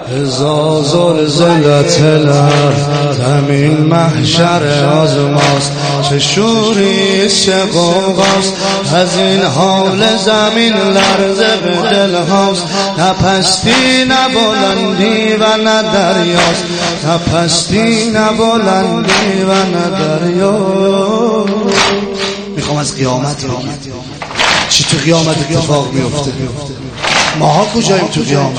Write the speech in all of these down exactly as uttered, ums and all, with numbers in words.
هزار زلزلت الارض زمین محشر آزماست، چه شوریست چه غوغاست، از این حال زمین لرزه به دل هاست. نه پستی نه بلندی و نه دریاست، نه پستی نه بلندی و نه دریاست. میخوام از قیامت بگید چی تو قیامت اتفاق میفته، ماها کجاییم تو قیامت؟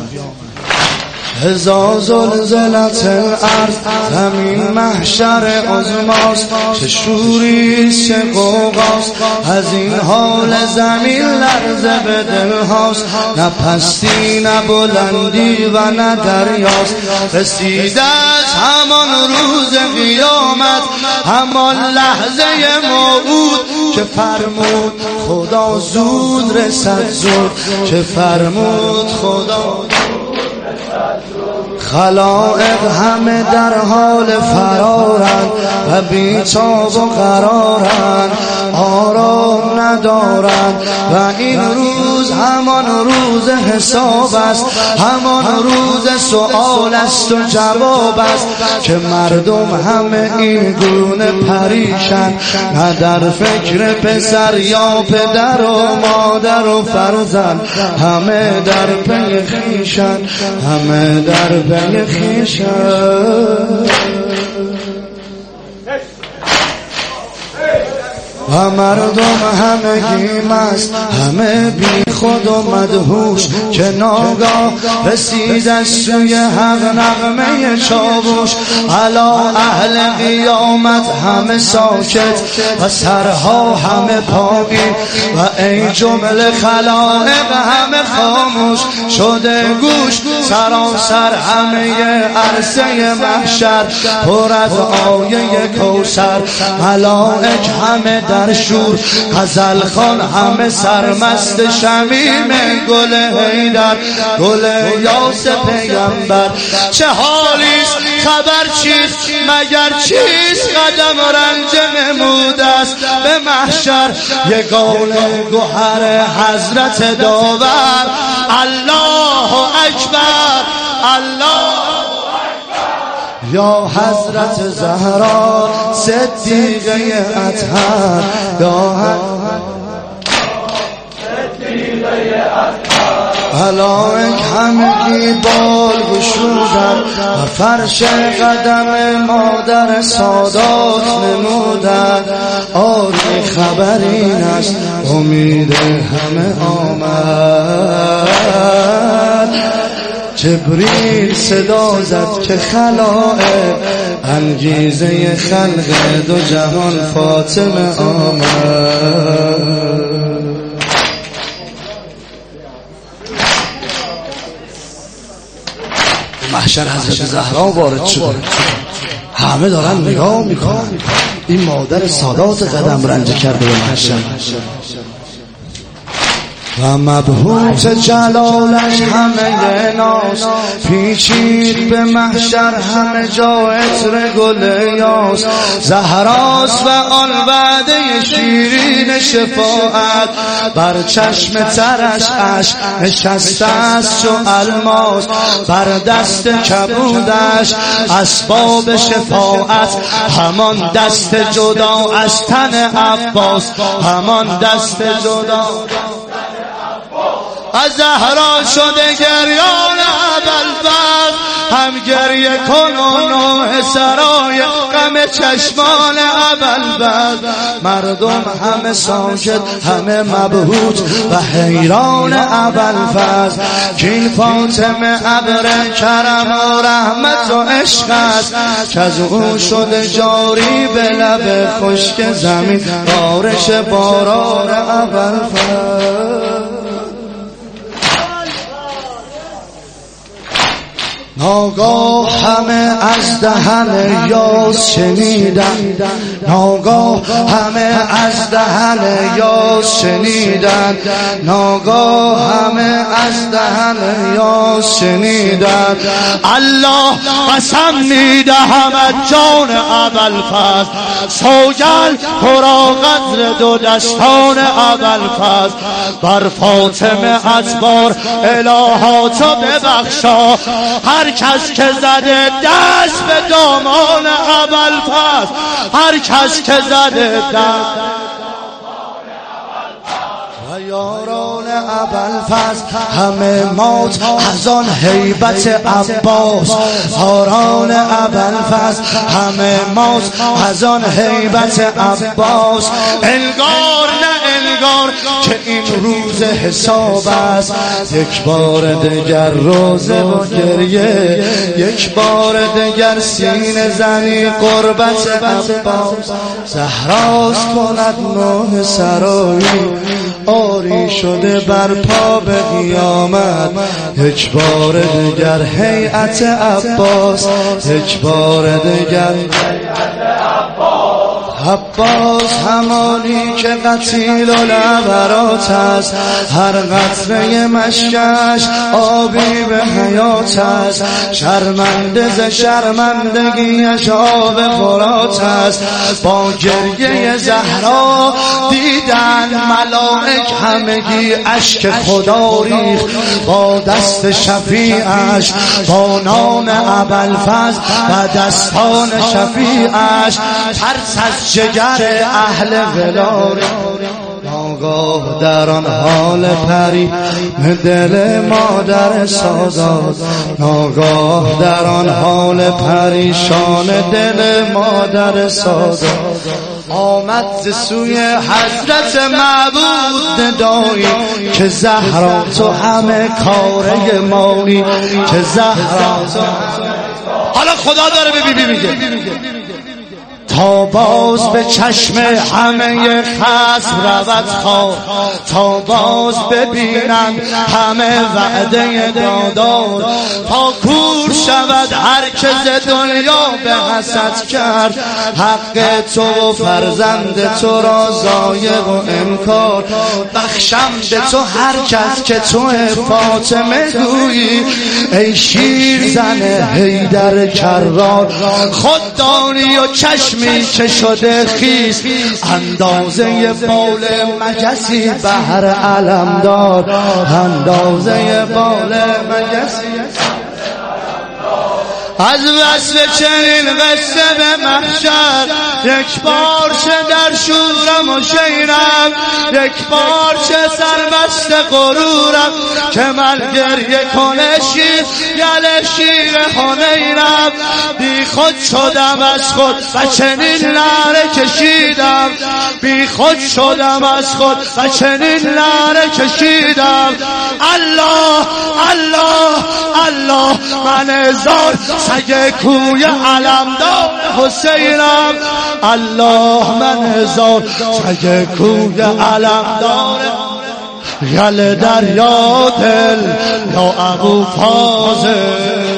هزار زلزلت الارض زمین محشر عظماست، چه شوریست چه غوغاست، از این حال زمین لرزه به دل هاست. نه پستی نه بلندی و نه دریاست. رسیده از همان روز قیامت، همان لحظه موعود که فرمود خدا زود رسد زود، که فرمود خدا. خلائق همه در حال فرارند و بی‌تاب و قرارند، آرام ندارند و این روز همان روز حساب است، همان روز سؤال است و جواب است، که مردم همه این گونه پریشن، نه در فکر پسر یا پدر و مادر و فرزند، همه در پی خویشن، همه در پی خویشن. و مردم همگی مست، همه بی خود و مدهوش، که ناگاه رسید از سوی حق نغمه چاووش. علا اهل قیامت همه ساکت و سرها همه پایین، و ای جمله خلائق همه خاموش شده گوش. سراسر همه عرصه محشر پر از آیه کوثر، ملائک همه در شور، غزل خوان همه سرمست شمیم گل حیدر، گل یاس پیغمبر. چه حالیست خبر چیست مگر چیست، قدم رنج نموده است به محشر، یگان گوهر حضرت داور. الله اکبر الله یا حضرت زهرا صدیقه اطهر، یا صدیقه اطهر. ملائک همگی بال گشودن و فرش قدم مادر سادات نمودن. آری خبر این است امید همه آمد. جبریل صدا زد که خلائق انگیزه خلق دو جهان فاطمه آمد. محشر حضرت زهرا وارد شد، همه دارن نگاه میکنن. این مادر سادات قدم رنج کرده به محشر و مبهوت جلالش همه ناز، پیچید به محشر همه جا عطر گل یاس. زهراست و آن وعده شیرین شفاعت، بر چشم ترش اشک نشسته است چو الماس، بر دست کبودش اسباب شفاعت، همان دست جدا از تن عباس، همان دست جدا از زهرا شده گریان ابوالفضل. هم گریه کن و نوح سرای غم چشمان ابوالفضل. مردم همه ساکت همه مبهوت و حیران ابوالفضل، کین فاطمه ابر کرم و رحمت و عشق است، که از او شده جاری به لب خشک زمین بارش باران ابوالفضل. ناگاه همه از دهن یاس شنیدن، ناگاه همه از دهن یاس شنیدن، ناگاه همه از دهن یاس شنیدن. الله قسم میدهم از جان ابوالفضل، سوگند ترا قدر دو دستان ابوالفضل، بر فاطمه ازبار الهاتو ببخشا. هر کس که زده دست به دامان ابوالفضل، هر کس که زده دست و یاران ابوالفضل همه مات از آن هیبت عباس، یاران ابوالفضل همه مات از آن هیبت عباس. انگار نه انگار که این روز حساب است، یک بار دیگر روزه و گریه، یک بار دیگر سینه زنی قربت عباس. زهراست کند نوح سرایی، آری شده بر پا به قیامت، یک بار دیگر هیئت عباس، یک بار دیگر عباس همانی که قتیل العبرات است، هر قطره مشکش آبی به حیات است، شرمنده ز شرمندگیش آب فرات است. با گریه زهرا دیدن ملائک همگی اشک خدا ریخت، با دست شفیعش با نام ابوالفضل و دستان شفیعش ترس از جگر اهل ولاره. ناگاه در آن حال پری دل مادر سادات، ناگاه در آن حال پریشان دل مادر سادات، آمد ز سوی حضرت معبود ندایی که زهرا تو همه کاره مایی، که زهرا تو همه. حالا خدا داره به بی بی میگه تا باز به چشم همه خصم رود خواب، تا باز ببینند همه وعده دادار، تا کور شود هر که ز دنیا به حسد کرد، حق تو و فرزند تو را ضایع و انکار. بخشم به تو هر کس که تو فاطمه گویی، ای شیر زن حیدر کرار. خود دانی و چشمی که شده خیس، اندازه بال مگسی بهر علمدار، اندازه بال مگسی. از وصف چنین قصه به محشر، یک بار چه در شورم و شیرم، یک بار چه سربست غرورم، که من گریه کنه شیر گل شیر حنینم. بی خود شدم از خود و چنین لعنه کشیدم، بی خود شدم از خود و چنین لعنه کشیدم. الله الله الله من هزار سگ کوی علمدار حسینم، الله من هزار سگ کوی علمدار. گل دریا دل یا ابو فاضل.